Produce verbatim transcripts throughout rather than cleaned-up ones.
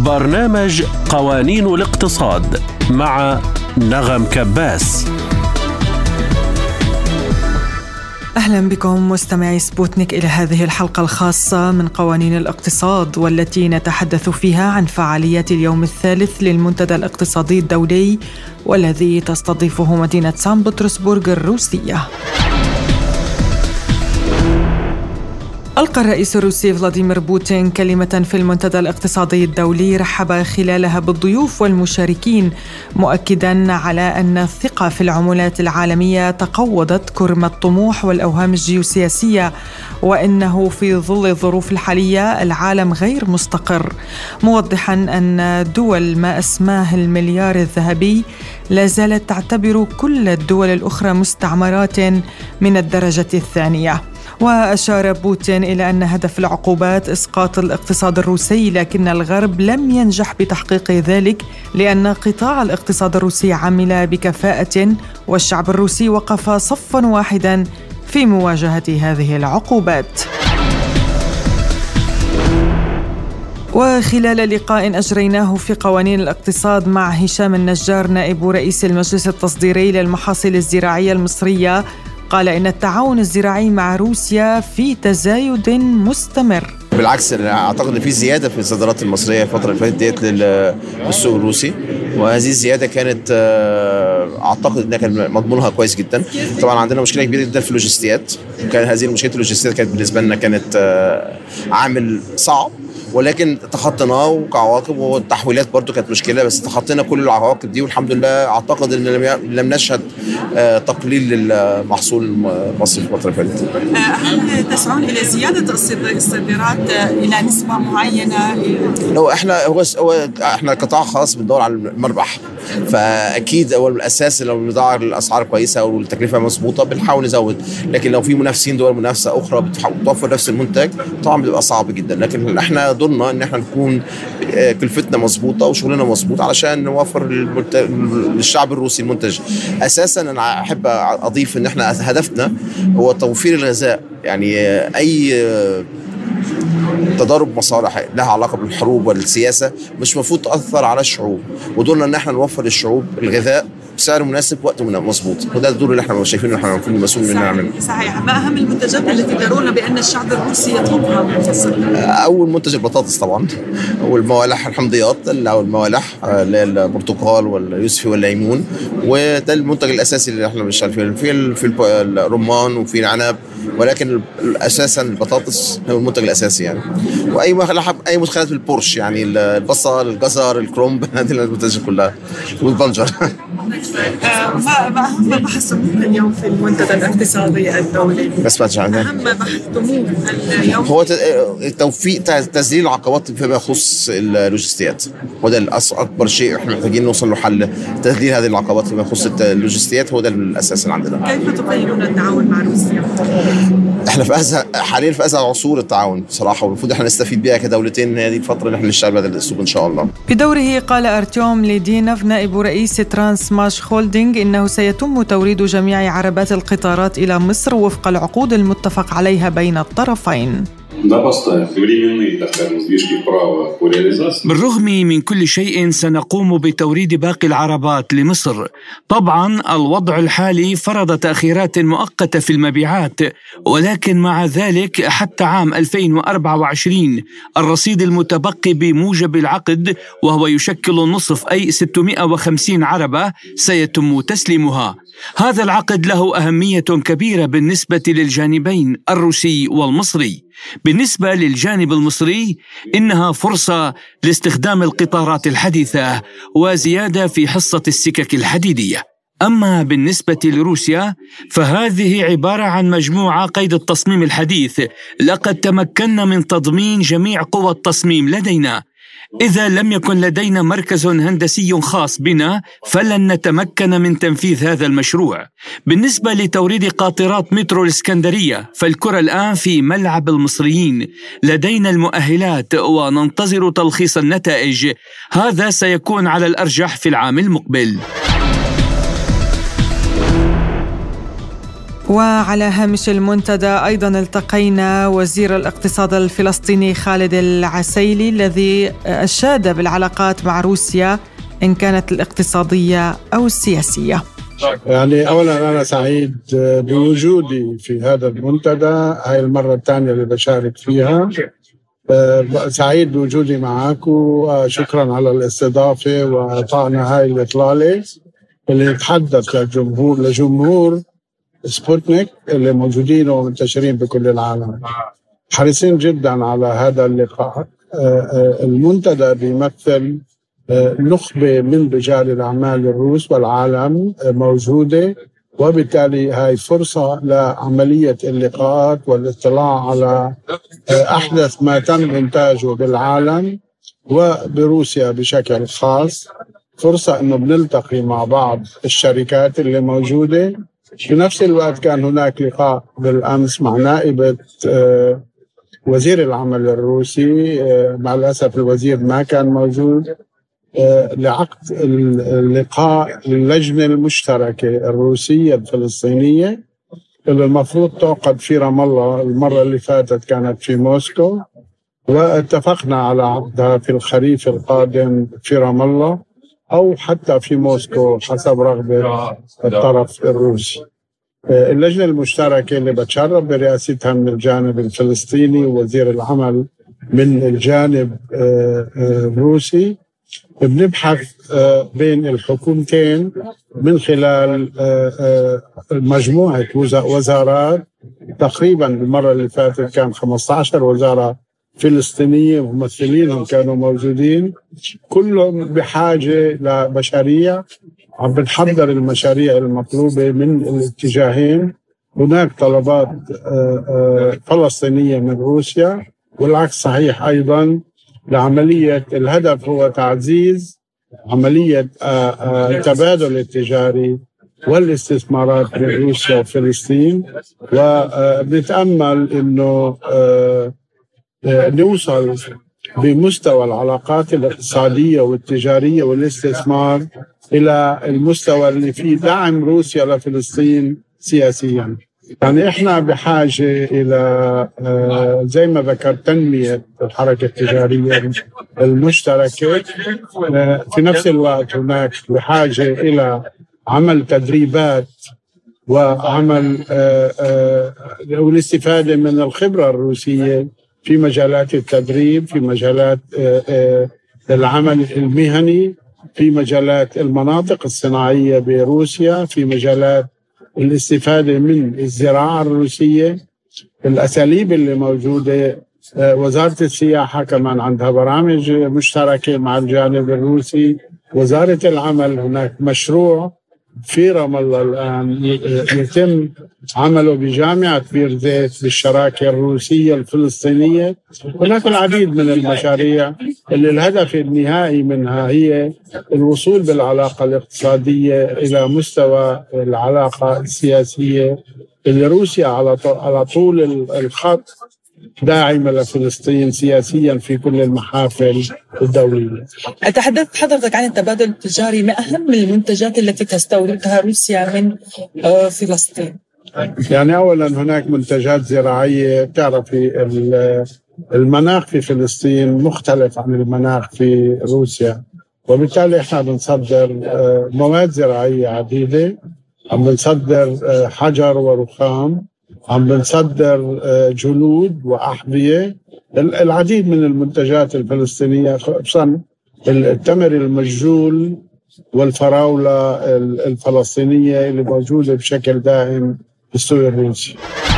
برنامج قوانين الاقتصاد مع نغم كباس. أهلا بكم مستمعي سبوتنيك إلى هذه الحلقة الخاصة من قوانين الاقتصاد، والتي نتحدث فيها عن فعاليات اليوم الثالث للمنتدى الاقتصادي الدولي، والذي تستضيفه مدينة سان بطرسبورغ الروسية. ألقى الرئيس الروسي فلاديمير بوتين كلمة في المنتدى الاقتصادي الدولي رحب خلالها بالضيوف والمشاركين، مؤكداً على أن الثقة في العملات العالمية تقوضت كرم الطموح والأوهام الجيوسياسية، وإنه في ظل الظروف الحالية العالم غير مستقر، موضحاً أن دول ما أسماه المليار الذهبي لا زالت تعتبر كل الدول الأخرى مستعمرات من الدرجة الثانية. وأشار بوتين إلى أن هدف العقوبات إسقاط الاقتصاد الروسي، لكن الغرب لم ينجح بتحقيق ذلك، لأن قطاع الاقتصاد الروسي عمل بكفاءة، والشعب الروسي وقف صفاً واحداً في مواجهة هذه العقوبات. وخلال لقاء أجريناه في قوانين الاقتصاد مع هشام النجار نائب رئيس المجلس التصديري للمحاصيل الزراعية المصرية، قال إن التعاون الزراعي مع روسيا في تزايد مستمر. بالعكس، أعتقد أن في زيادة في الصادرات المصرية الفترة اللي فاتت ديت للسوق الروسي، وهذه الزيادة كانت أعتقد أنها كان مضمونها كويس جدا. طبعا عندنا مشكلة كبيرة جدا في اللوجستيات، كان هذه المشكلة اللوجستيات كانت بالنسبة لنا كانت عامل صعب، ولكن تخطيناه وكعواقب، والتحويلات برضو كانت مشكلة، بس تخطينا كل العواقب دي والحمد لله. أعتقد أن لم نشهد تقليل للمحصول المصري في الفترة اللي فاتت. هل تسعون إلى زيادة الصادرات إلى نسبة معينة؟ لو احنا هو احنا قطاع خاص بندور على المربح، فأكيد أول الأساس لو بندور الأسعار كويسة والتكلفة مظبوطة بنحاول نزود، لكن لو في منافسين دول منافسة أخرى بتوفر نفس المنتج طبعا بيبقى صعب جدا. لكن احنا دورنا ان احنا نكون كلفتنا مظبوطه وشغلنا مظبوط علشان نوفر للشعب الروسي المنتج. اساسا انا احب اضيف ان احنا هدفنا هو توفير الغذاء، يعني اي تضارب مصالح لها علاقه بالحروب والسياسه مش مفروض تاثر على الشعوب، ودورنا ان احنا نوفر للشعوب الغذاء بسعر مناسب وقت مظبوط، وده الدور اللي احنا شايفين احنا المفروض المسؤول منه نعمله. صحيح. ما اهم المنتجات التي ترون بان الشعب الروسي يطلبها مفصلا؟ اول منتج البطاطس طبعا، والموالح الحمضيات او الموالح اللي هي البرتقال واليوسفي والليمون، وده المنتج الاساسي اللي احنا بنشتغل فيه. في الرمان وفي العنب، ولكن اساسا البطاطس هو المنتج الاساسي يعني. واي اي مدخلات في البورش، يعني البصل، الجزر، الكرنب، هذه المنتجات كلها، والبنجر. ما أهم ما بحثتموه اليوم في المنتدى الاقتصادي الدولي؟ بس ما تجعلنا أهم ما بحثتموه اليوم هو توفيق تسهيل العقبات فيما يخص اللوجستيات، وده أكبر شيء احنا محتاجين نوصل له حل. تسهيل هذه العقبات فيما يخص اللوجستيات هو ده الأساس اللي عندنا. كيف تقيمون التعاون مع روسيا؟ احنا في أزهى حاليا في أزهى عصور التعاون بصراحة، والمفروض احنا نستفيد بها كدولتين. هذه الفترة اللي احنا نشتغل بهذا الأسلوب إن شاء الله. بدوره قال أرتيوم ليدينوف نائب رئيس ترانس ماش هولدينغ إنه سيتم توريد جميع عربات القطارات إلى مصر وفق العقود المتفق عليها بين الطرفين. بالرغم من كل شيء سنقوم بتوريد باقي العربات لمصر. طبعا الوضع الحالي فرض تأخيرات مؤقتة في المبيعات، ولكن مع ذلك حتى عام ألفين وأربعة وعشرين الرصيد المتبقي بموجب العقد، وهو يشكل نصف أي ستمائة وخمسين عربة، سيتم تسليمها. هذا العقد له أهمية كبيرة بالنسبة للجانبين الروسي والمصري. بالنسبة للجانب المصري إنها فرصة لاستخدام القطارات الحديثة وزيادة في حصة السكك الحديدية. أما بالنسبة لروسيا فهذه عبارة عن مجموعة قيد التصميم الحديث. لقد تمكنا من تضمين جميع قوى التصميم لدينا. إذا لم يكن لدينا مركز هندسي خاص بنا فلن نتمكن من تنفيذ هذا المشروع. بالنسبة لتوريد قاطرات مترو الإسكندرية فالكرة الآن في ملعب المصريين. لدينا المؤهلات وننتظر تلخيص النتائج. هذا سيكون على الأرجح في العام المقبل. وعلى هامش المنتدى أيضا التقينا وزير الاقتصاد الفلسطيني خالد العسيلي الذي أشاد بالعلاقات مع روسيا إن كانت الاقتصادية أو السياسية. يعني أولا أنا سعيد بوجودي في هذا المنتدى، هاي المرة الثانية اللي بشارك فيها. سعيد بوجودي معك وشكرا على الاستضافة وإعطائنا هاي الإطلالة اللي نتحدث للجمهور لجمهور سبوتنيك اللي موجودين ومنتشرين بكل العالم. حريصين جدا على هذا اللقاء. المنتدى بيمثل نخبة من رجال الأعمال الروس والعالم موجودة، وبالتالي هاي فرصة لعملية اللقاءات والاطلاع على أحدث ما تم إنتاجه بالعالم وبروسيا بشكل خاص. فرصة إنه بنلتقي مع بعض الشركات اللي موجودة. في نفس الوقت كان هناك لقاء بالأمس مع نائبة وزير العمل الروسي، مع الأسف الوزير ما كان موجود، لعقد اللقاء اللجنة المشتركة الروسية الفلسطينية اللي المفروض تعقد في رام الله. المرة اللي فاتت كانت في موسكو، واتفقنا على عقدها في الخريف القادم في رام الله أو حتى في موسكو حسب رغبة الطرف الروسي. اللجنة المشتركة اللي بتشرف برئاستها من الجانب الفلسطيني ووزير العمل من الجانب الروسي، بنبحث بين الحكومتين من خلال مجموعة وزارات. تقريبا المرة اللي فاتت كان خمسة عشر وزارة فلسطينية وممثلينهم كانوا موجودين، كلهم بحاجة لمشاريع. عم بنحضر المشاريع المطلوبة من الاتجاهين. هناك طلبات فلسطينية من روسيا والعكس صحيح أيضا. لعملية الهدف هو تعزيز عملية التبادل التجاري والاستثمارات بين روسيا وفلسطين، وبنتأمل إنه نوصل بمستوى العلاقات الاقتصادية والتجارية والاستثمار إلى المستوى اللي فيه دعم روسيا لفلسطين سياسيا. يعني إحنا بحاجة إلى زي ما ذكرت تنمية الحركة التجارية المشتركة. في نفس الوقت هناك بحاجة إلى عمل تدريبات وعمل والاستفادة من الخبرة الروسية في مجالات التدريب، في مجالات العمل المهني، في مجالات المناطق الصناعية بروسيا، في مجالات الاستفادة من الزراعة الروسية، الأساليب اللي موجودة. وزارة السياحة كمان عندها برامج مشتركة مع الجانب الروسي. وزارة العمل هناك مشروع في رام الله الآن يتم عمله بجامعة بير زيت بالشراكة الروسية الفلسطينية. هناك العديد من المشاريع اللي الهدف النهائي منها هي الوصول بالعلاقة الاقتصادية إلى مستوى العلاقة السياسية اللي روسيا على طول الخط داعمة لفلسطين سياسيا في كل المحافل الدولية. تحدثت حضرتك عن التبادل التجاري. ما أهم المنتجات التي تستوردها روسيا من فلسطين؟ يعني أولا هناك منتجات زراعية. بتعرفي المناخ في فلسطين مختلف عن المناخ في روسيا، وبالتالي احنا بنصدر مواد زراعية عديدة. عم بنصدر حجر ورخام، عم بنصدر جلود وأحذية، العديد من المنتجات الفلسطينية، خصوصا التمر المججول والفراولة الفلسطينية اللي موجودة بشكل دائم في السوق الروسي.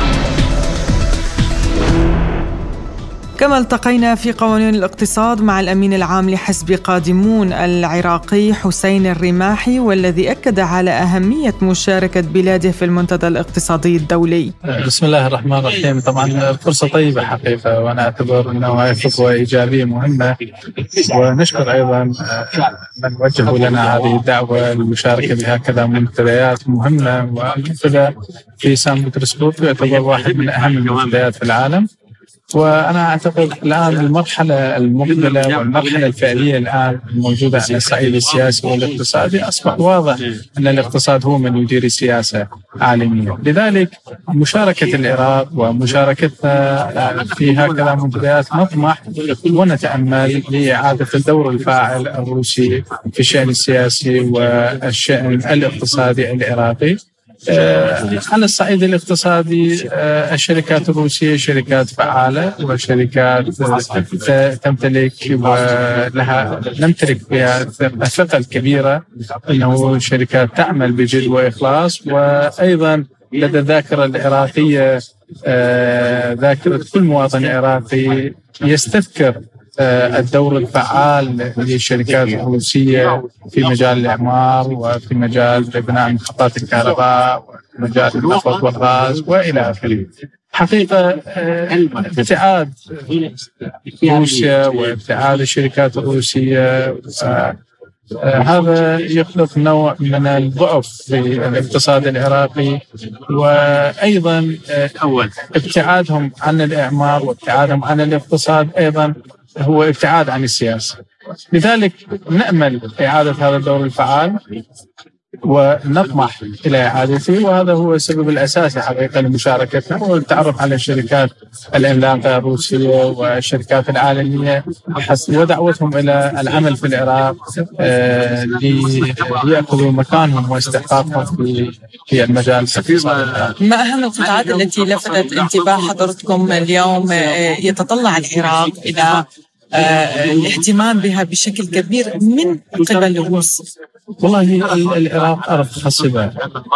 كما التقينا في قوانين الاقتصاد مع الأمين العام لحزب قادمون العراقي حسين الرماحي، والذي أكد على أهمية مشاركة بلاده في المنتدى الاقتصادي الدولي. بسم الله الرحمن الرحيم. طبعا فرصة طيبة حقيقة، وأنا أعتبر أنها خطوة إيجابية مهمة، ونشكر أيضا من وجهوا لنا هذه الدعوة للمشاركة بهكذا منتديات مهمة. والمنتدى في سان بطرسبورغ يعتبر واحد من أهم المنتديات في العالم، وأنا أعتقد الآن المرحلة المقبلة والمرحلة الفعلية الآن الموجودة على الصعيد السياسي والاقتصادي أصبح واضح أن الاقتصاد هو من يدير السياسة عالميا. لذلك مشاركة العراق ومشاركتنا في هكذا منتديات نطمح ونتأمل لإعادة الدور الفاعل الروسي في الشأن السياسي والشأن الاقتصادي العراقي. آه على الصعيد الاقتصادي آه الشركات الروسية شركات فعالة وشركات آه تمتلك ولها نمتلك بها الثقة الكبيرة أنه شركات تعمل بجد وإخلاص، وأيضا لدى الذاكرة العراقية آه ذاكرة كل مواطن عراقي يستذكر الدور الفعال للشركات الروسية في مجال الإعمار وفي مجال بناء محطات الكهرباء وفي مجال النفط والغاز وإلى آخره. حقيقة ابتعاد روسيا وابتعاد الشركات الروسية هذا يخلق نوع من الضعف في الاقتصاد العراقي، وأيضا ابتعادهم عن الإعمار وابتعادهم عن الاقتصاد أيضا هو ابتعاد عن السياسة. لذلك نأمل إعادة هذا الدور الفعال ونطمح إلى إعادته، وهذا هو السبب الأساسي حقيقة لمشاركتنا والتعرف على الشركات العملاقة الروسية والشركات العالمية ودعوتهم إلى العمل في العراق ليأخذوا مكانهم واستحقاقهم في في المجال الاقتصادي. ما أهم القطاعات التي لفتت انتباه حضرتكم اليوم يتطلع العراق إلى الاهتمام بها بشكل كبير من قبل الروس؟ والله العراق أرض خصبة،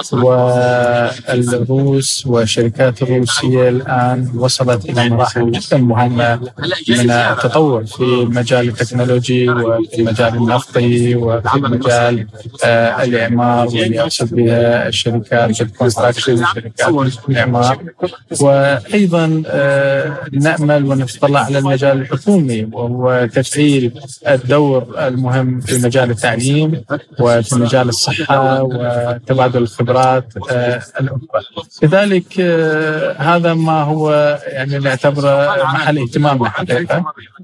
والروس والشركات الروسية الآن وصلت إلى مراحل جدا مهمة من التطور في المجال التكنولوجي وفي المجال النفطي وفي المجال آه الإعمار، واللي أقصد بها الشركات الكونستراكشن شركات الإعمار. وأيضا آه نأمل ونتطلع على المجال الحكومي وهو تفعيل الدور المهم في مجال التعليم وفي مجال الصحة وتبادل الخبرات الأخرى. لذلك هذا ما هو يعني نعتبره محل اهتمامنا حقيقة،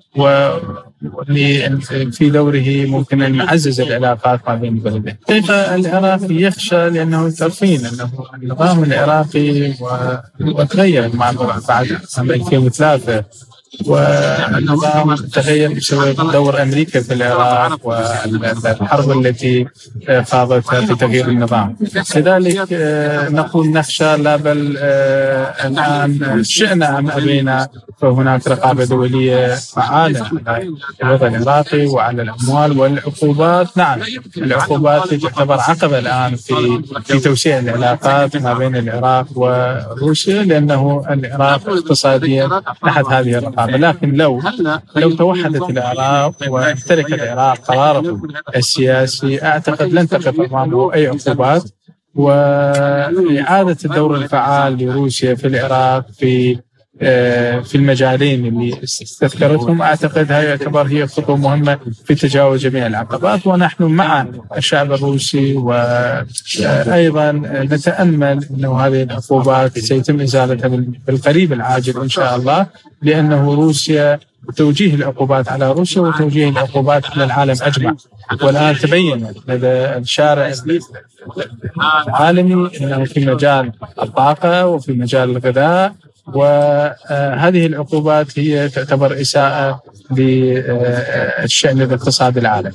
وفي دوره ممكن أن نعزز العلاقات ما بين البلدين. حقيقة العراق يخشى لأنه تعرفين أنه النظام العراقي وتغير مع بعد ألفين وثلاثة، والنظام تغير بسبب دور أمريكا في العراق والحرب التي خاضتها في تغيير النظام. لذلك نقول نخشى لا بل الآن شئنا أم أبينا فهناك رقابة دولية فعالة على الوضع العراقي وعلى الأموال والعقوبات. نعم العقوبات تعتبر عقبة الآن في في توسيع العلاقات ما بين العراق وروسيا، لأنه العراق اقتصاديا تحت هذه الرقابة. لكن لو لو توحدت العراق وامتلك العراق قراره السياسي أعتقد لن تقف أمامه أي عقوبات، وإعادة الدور الفعال لروسيا في العراق في في المجالين اللي استذكرتهم أعتقد هي يعتبر هي خطوة مهمة في تجاوز جميع العقبات. ونحن مع الشعب الروسي، وأيضا نتأمل أنه هذه العقوبات سيتم إزالتها بالقريب العاجل إن شاء الله، لأنه روسيا توجيه العقوبات على روسيا وتوجيه العقوبات على العالم أجمع. والآن تبين لدى الشارع العالمي أنه في مجال الطاقة وفي مجال الغذاء، وهذه العقوبات هي تعتبر إساءة للشأن الاقتصادي العالمي.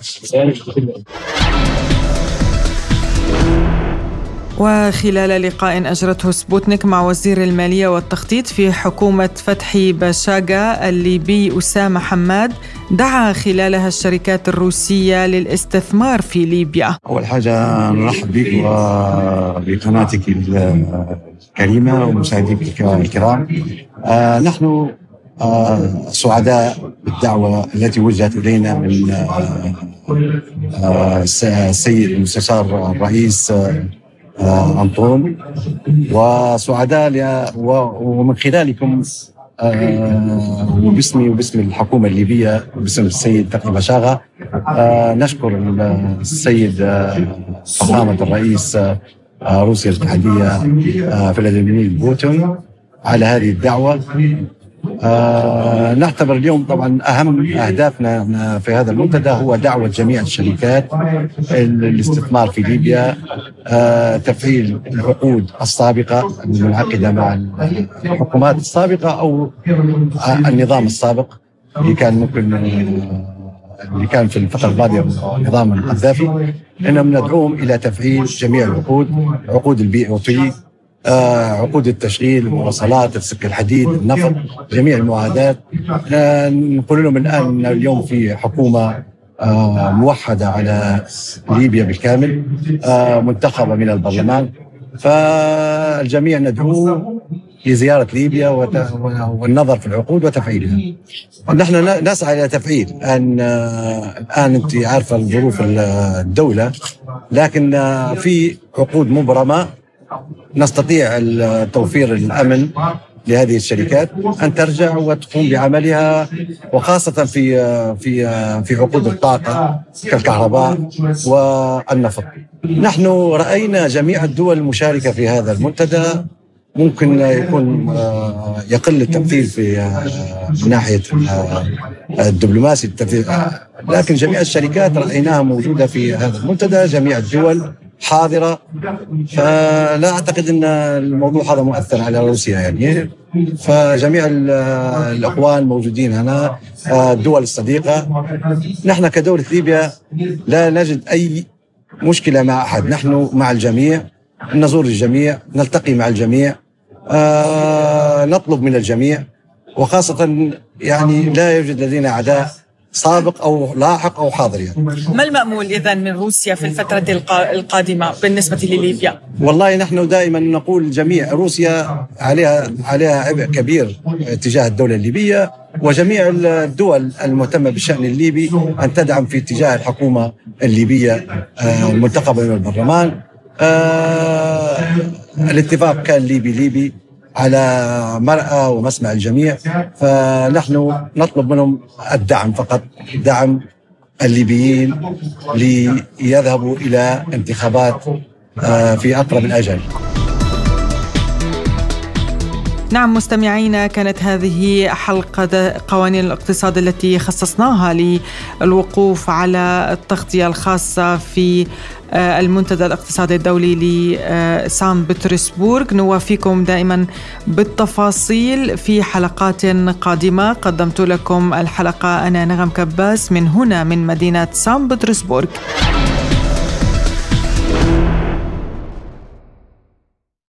وخلال لقاء أجرته سبوتنيك مع وزير المالية والتخطيط في حكومة فتحي باشاغا الليبي أسامة حماد، دعا خلالها الشركات الروسية للاستثمار في ليبيا. أول حاجة نرحب بك وبقناتك الكريمة ومشاهديك الكرام. آه نحن آه سعداء بالدعوة التي وجهت إلينا من آه السيد المستشار الرئيس آه أنطون، وسعداء ومن خلالكم آه وباسمي وباسم الحكومة الليبية وباسم السيد فتحي باشاغا آه نشكر السيد آه فخامة الرئيس آه روسيا الاتحادية آه فلاديمير بوتين على هذه الدعوة. آه نعتبر اليوم طبعا أهم أهدافنا في هذا المنتدى هو دعوة جميع الشركات الاستثمار في ليبيا، آه تفعيل العقود السابقة المنعقدة مع الحكومات السابقة أو النظام السابق اللي كان ممكن اللي كان في الفترة الماضية نظام القذافي، إنهم ندعوهم إلى تفعيل جميع العقود، عقود البي أو بي، آه، عقود التشغيل، المواصلات، السكة الحديد، النفط، جميع المعاهدات. آه، نقول لهم الآن أن اليوم في حكومة آه، موحدة على ليبيا بالكامل، آه، منتخبة من البرلمان، فالجميع ندعوه لزيارة ليبيا والنظر في العقود وتفعيلها. نحن نسعى إلى تفعيل. الآن الآن أنت عارفة ظروف الدولة، لكن في عقود مبرمة نستطيع توفير الأمن لهذه الشركات أن ترجع وتقوم بعملها، وخاصة في في في عقود الطاقة كالكهرباء والنفط. نحن رأينا جميع الدول المشاركة في هذا المنتدى ممكن يكون يقل التمثيل في من ناحية الدبلوماسي التمثيل، لكن جميع الشركات رأيناها موجودة في هذا المنتدى، جميع الدول حاضرة، فلا أعتقد أن الموضوع هذا مؤثر على روسيا يعني. فجميع الأخوان موجودين هنا، الدول الصديقة. نحن كدولة ليبيا لا نجد أي مشكلة مع أحد، نحن مع الجميع، نزور الجميع، نلتقي مع الجميع، آه، نطلب من الجميع، وخاصة يعني لا يوجد لدينا أعداء سابق أو لاحق أو حاضر يعني. ما المأمول إذن من روسيا في الفترة القادمة بالنسبة لليبيا؟ والله نحن دائما نقول الجميع روسيا عليها عليها عبء كبير تجاه الدولة الليبية، وجميع الدول المهتمة بالشأن الليبي أن تدعم في اتجاه الحكومة الليبية المنتخبة من البرلمان. آه الاتفاق كان ليبي ليبي على مرأى ومسمع الجميع، فنحن نطلب منهم الدعم فقط، دعم الليبيين ليذهبوا إلى انتخابات آه في أقرب الأجل. نعم مستمعينا، كانت هذه حلقة قوانين الاقتصاد التي خصصناها للوقوف على التغطية الخاصة في المنتدى الاقتصادي الدولي لسان بطرسبورغ. نوافيكم دائما بالتفاصيل في حلقات قادمة. قدمت لكم الحلقة أنا نغم كباس من هنا من مدينة سان بطرسبورغ.